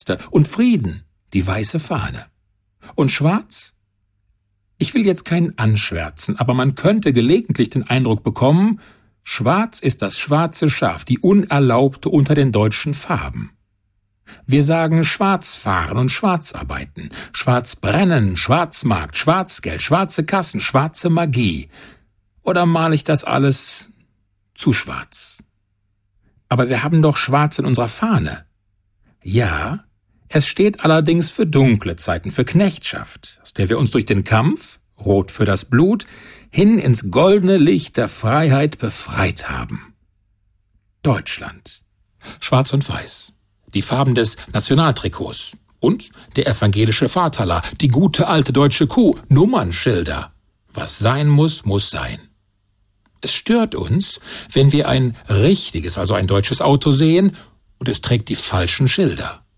und Frieden, die weiße Fahne. Und schwarz? Ich will jetzt keinen anschwärzen, aber man könnte gelegentlich den Eindruck bekommen, schwarz ist das schwarze Schaf, die Unerlaubte unter den deutschen Farben. Wir sagen schwarz fahren und schwarz arbeiten, schwarz brennen, Schwarzmarkt, Schwarzgeld, schwarze Kassen, schwarze Magie. Oder male ich das alles zu schwarz? Aber wir haben doch schwarz in unserer Fahne. Ja, es steht allerdings für dunkle Zeiten, für Knechtschaft, aus der wir uns durch den Kampf, rot für das Blut, hin ins goldene Licht der Freiheit befreit haben. Deutschland. Schwarz und Weiß. Die Farben des Nationaltrikots. Und der evangelische Vaterlar, die gute alte deutsche Kuh, Nummernschilder. Was sein muss, muss sein. Es stört uns, wenn wir ein richtiges, also ein deutsches Auto sehen und es trägt die falschen Schilder.